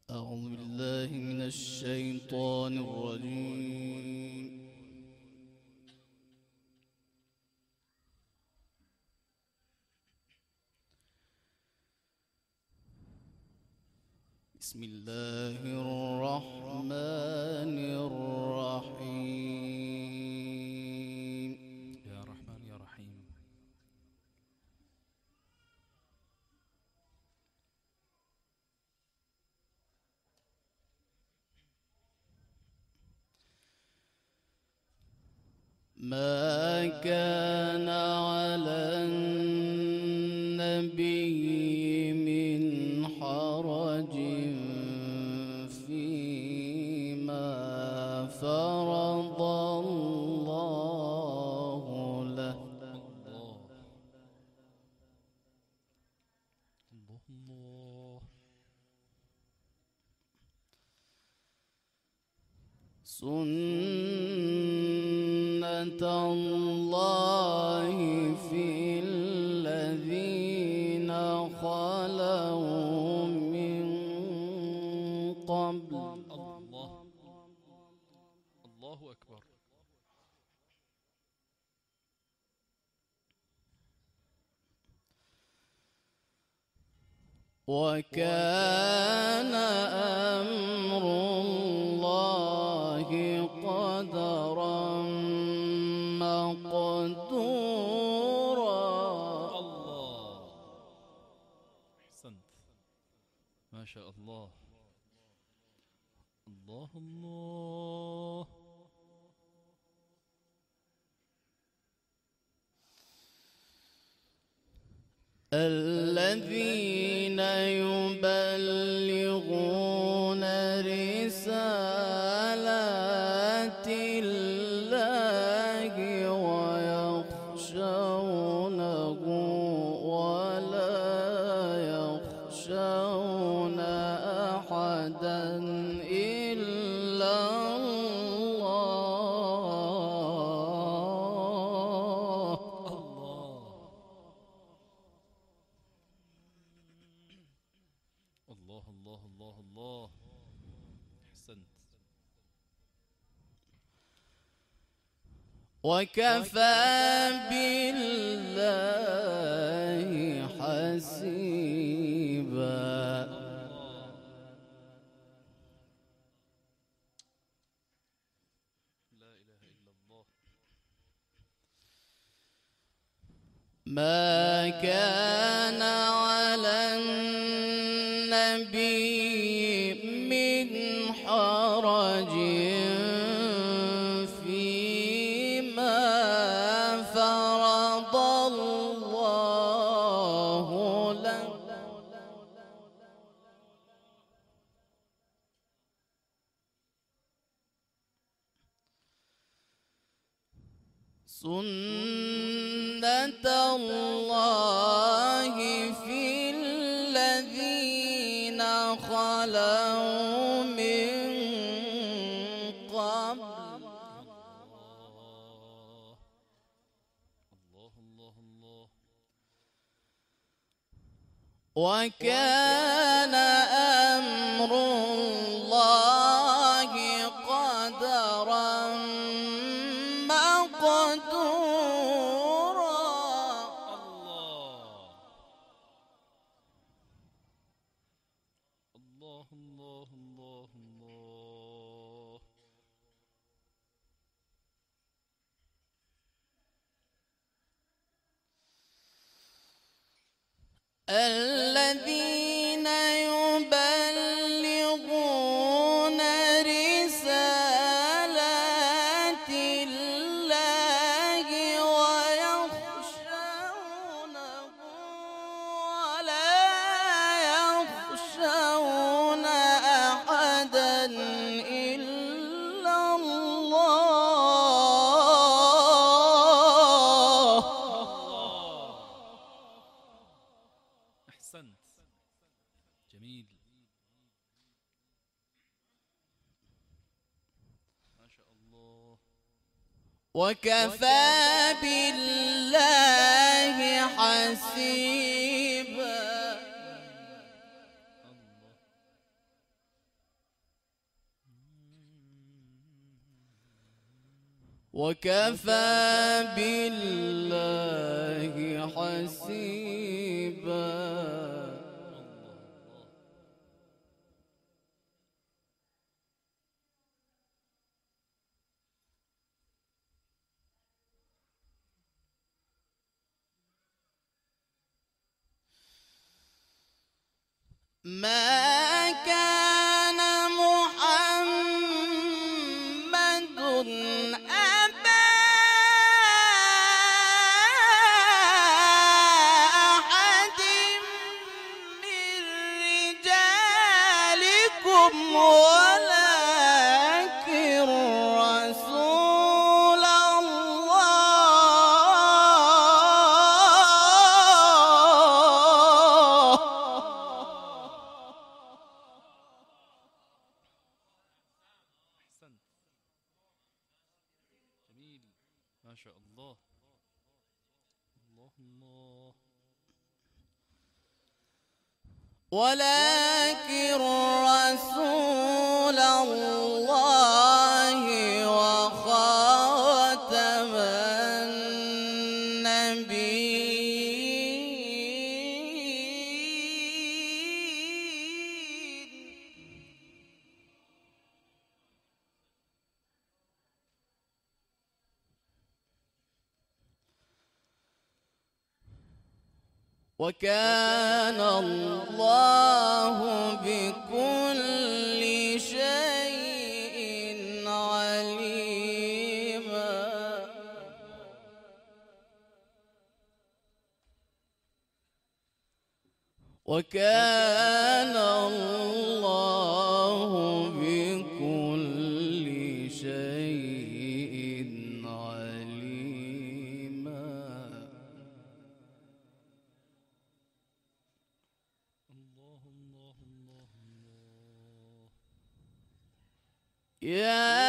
أعوذ بالله من الشيطان الرجيم. بسم الله الرحمن الرحيم. يا رحمن يا رحيم. ما كان على النبي من حرج فيما فرض الله له. الله سنة الله في الذين خلوا من قبل. الله أكبر. وكان أمر الله قدرا مقدورا. الله أحسنت، ما شاء الله. الله الله. الذين يبلغون رسالات الله ويخشونه ولا يخشون أحدا إلا الله. الله الله الله الله. أحسنت. وكفى بالله حسيبا. لا إله إلا الله. ما كان على النبي من حرج فيما فرض الله له. سنة الله في الذين خلوا من قبل. الله الله الله. وكان أمر الله قدرا مقدورا. الله الله الله الله. الذين يبلغون رسالات الله ويخشونه ولا يخشون أحدا إلا الله. أحسنت، جميل، ما شاء الله. وكفى بالله حسيبا. الله وكفى بالله حسيبا. ما كان محمد أبا أحد من رجالكم ولكن رسول الله. أحسنت. جميل. ما شاء الله. الله الله. ولكن رسول الله وخاتم النبيين. وكان الله بكل شيء عليما. وكان الله بكل شيء عليما. الله الله الله الله. يا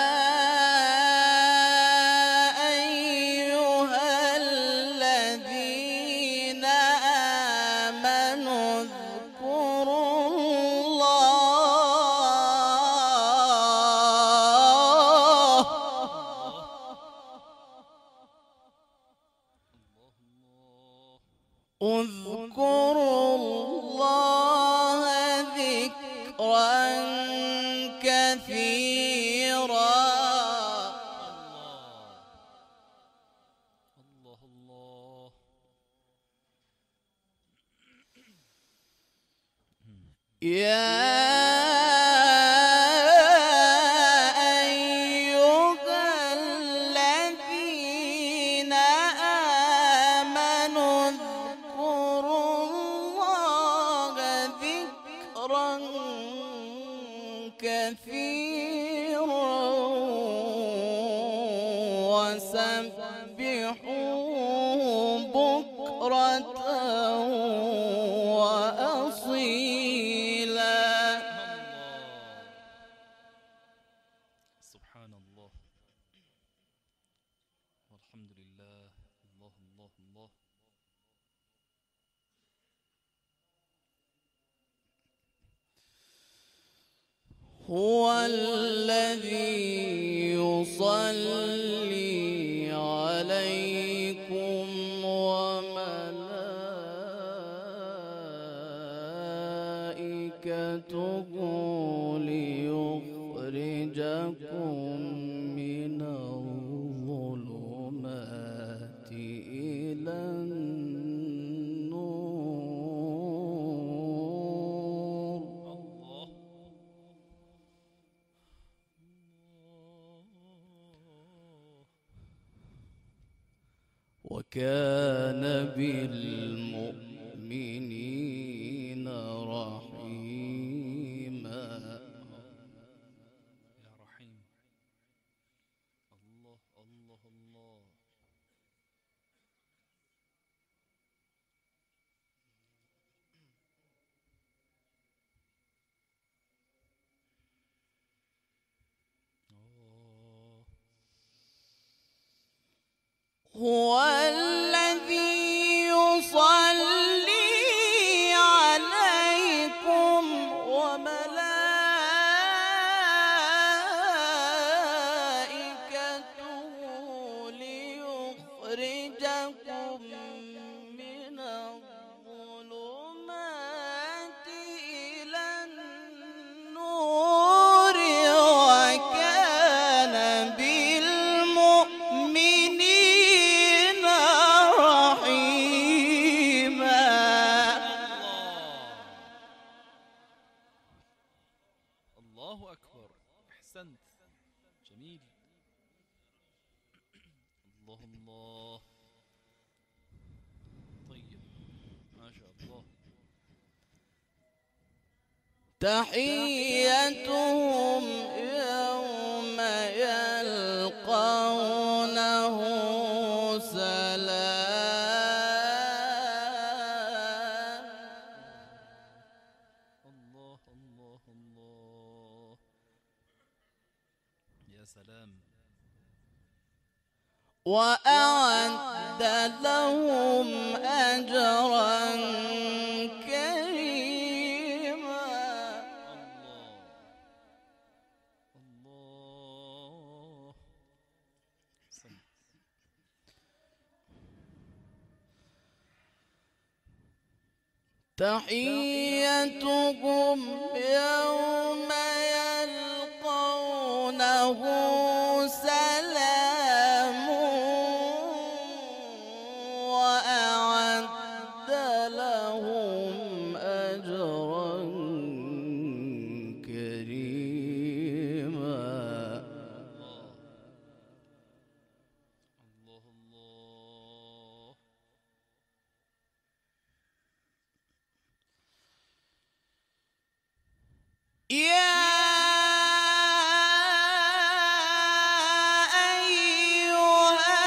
أيها الذين آمنوا اذكروا الله. اذكروا الله ذكرا كثيرا. الله الله. يا أيها الذين آمنوا اذكروا الله ذكرا كثيرا وسبحوه بكرة وأصيلا. سبحان الله والحمد لله. الله الله الله. هو الذي يصلي عليكم وملائكته ليخرجكم من الظلمات إلى النور. الله. وكان بالمؤمنين رحيما. يا رحيم. الله الله الله. هو الذي يصلي عليكم وملائكته الله أكبر. أحسنت. جميل. الله الله. طيب ما شاء الله. تحيتهم يوم يلقونه سلام. الله الله الله. يا سلام. وأعد لهم أجرا كريما. الله الله. تحيتهم يوم يلقونه سلام. وأعد لهم أجرا كريما. الله الله. يا أيها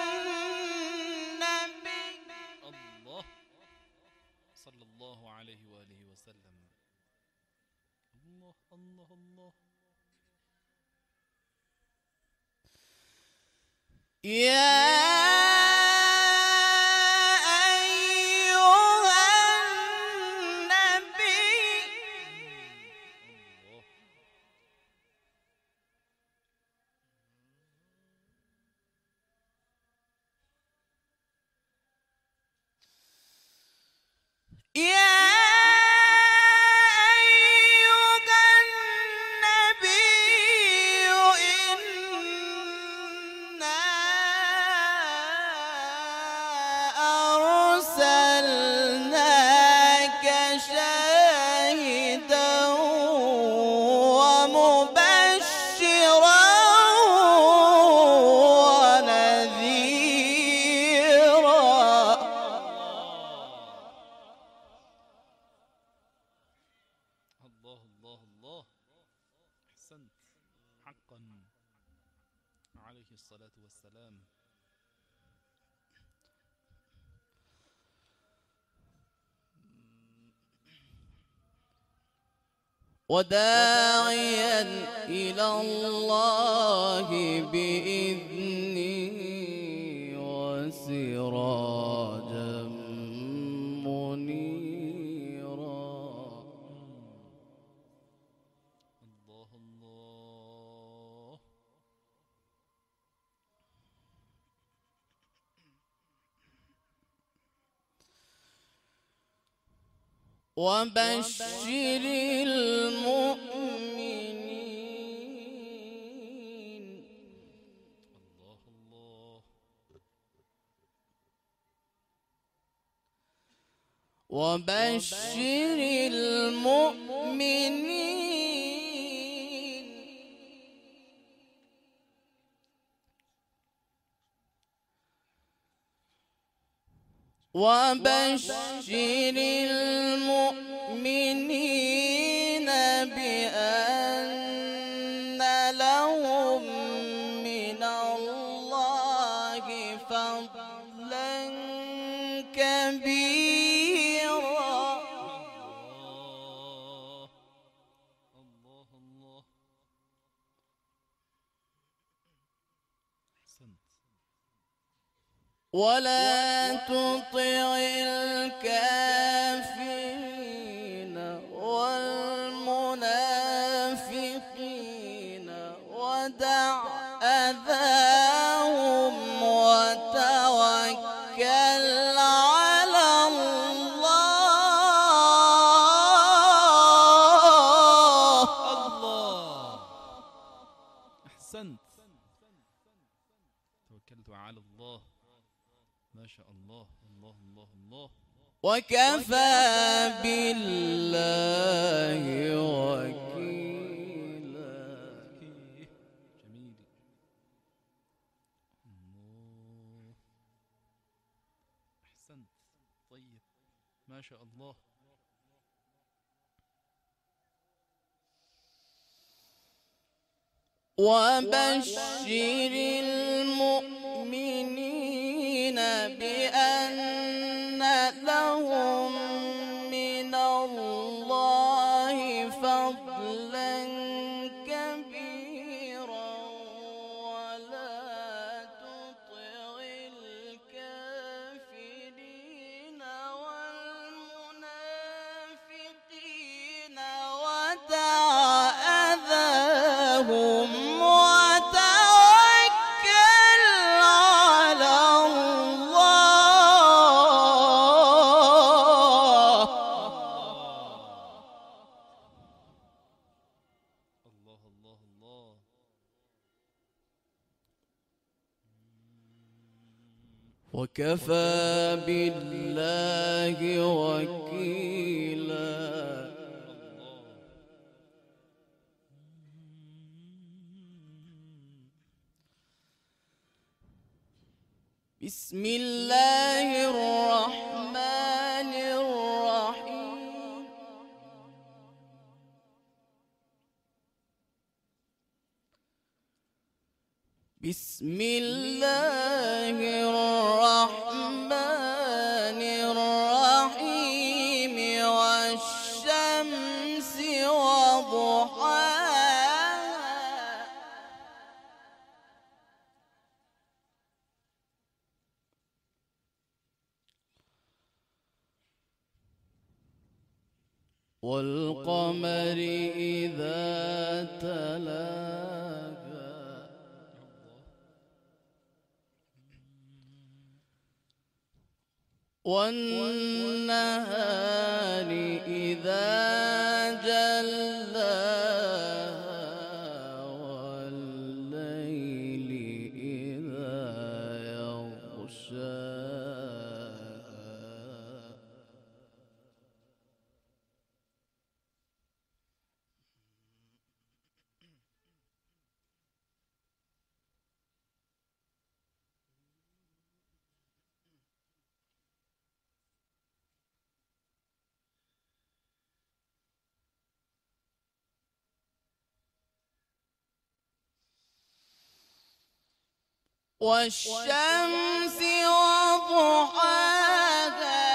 النبي. الله صلى الله عليه وآله وسلم. الله الله الله. يا أيها النبي. الله. يا أيها النبي إنا أرسلناك شاهدا ومبشرا ونذيرا. الله الله الله. أحسنت. حقا عليه الصلاة والسلام. وداعيا إلى الله بإذنه وسراجا منيرا. الله الله. وبشر المؤمنين. الله الله. وبشر المؤمنين. وبشر المؤمنين بأن لهم من الله فضلا كبيرا. الله الله الله. أحسنت. ولا تطع الكافرين والمنافقين ودع أذاهم وتوكل على الله. الله. أحسنت. توكلت على الله. ما شاء الله. الله الله الله. وكفى بالله وكيلا. ما شاء الله. وبشر المؤمنين بأن لهم من الله فضلا كبيرا ولا تطع الكافرين والمنافقين ودع أذاهم وتوكل على الله. الله الله الله. وكفى بالله وكيلا. بسم الله الرحمن الرحيم. بسم الله الرحمن الرحيم. والشمس وضحاها والقمر إذا تلاها والنهار إذا جلاها والليل إذا يغشاها. والشمس وضحاها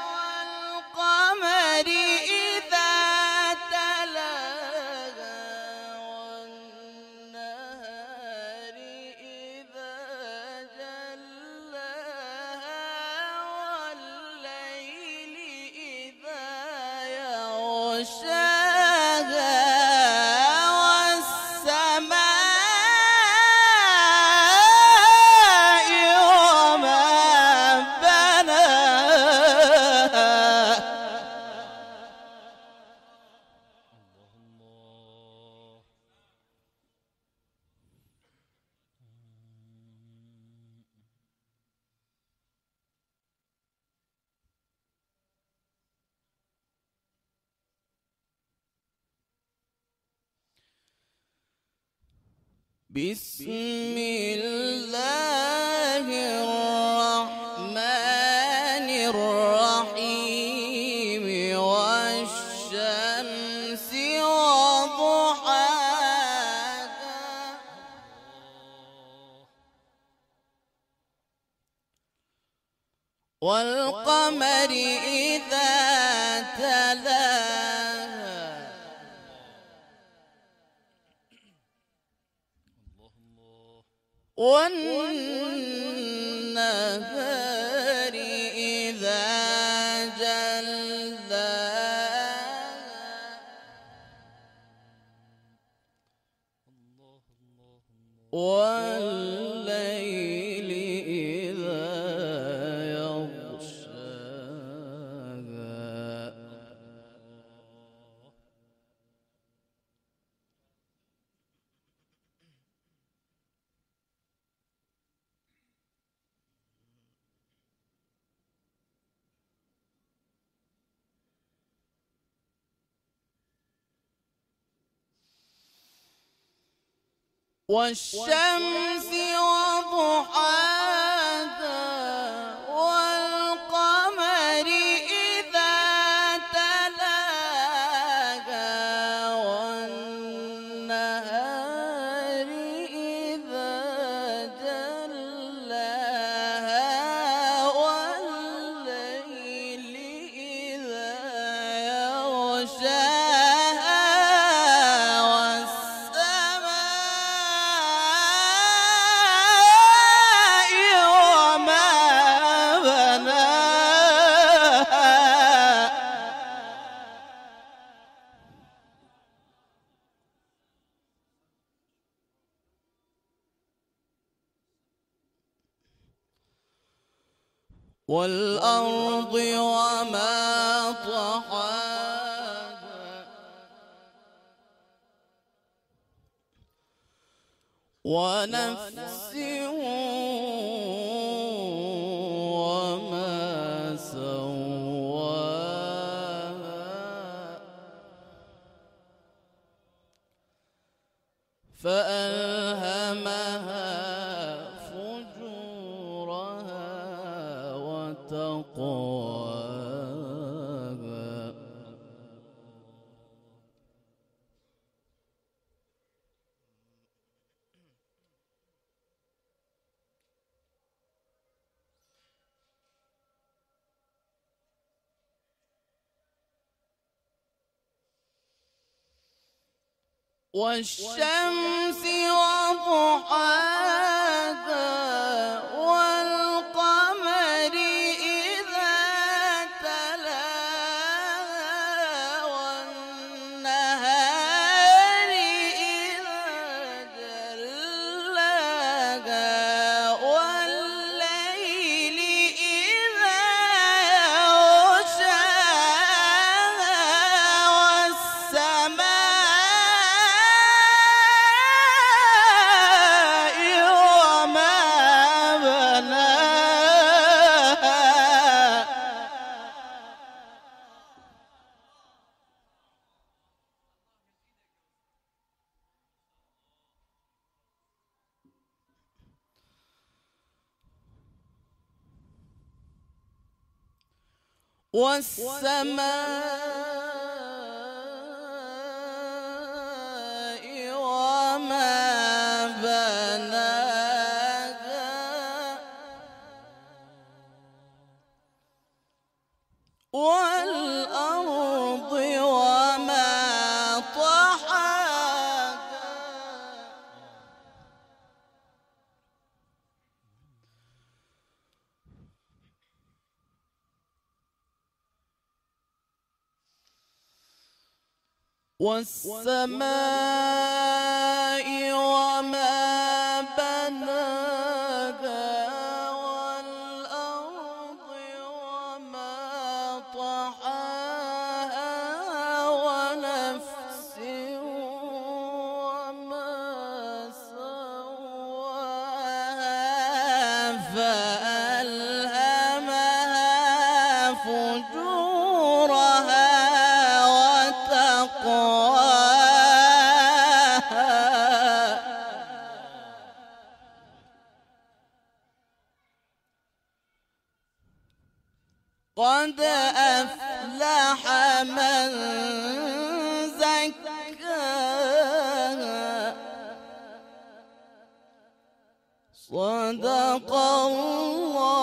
والقمر إذا تلاها والنهار إذا جلاها والليل إذا يغشاها بسم الله الرحمن الرحيم. والشمس وضحاها والقمر إذا تلاها والنهار إذا جلاها والليل إذا يغشاها. والشمس وضحاها والقمر إذا والأرض وما طحاها ونفس وما سواها فألهمها فجورها وتقواها والشمس وضحاها والقمر إذا تلاها والنهار إذا جلاها والليل إذا يغشاها والسماء والسماء وما بناها والأرض وما طحاها والسماء وما بناها والأرض وما طحاها ونفس وما سواها فألهمها فجورها قد أفلح من زكاها صدق الله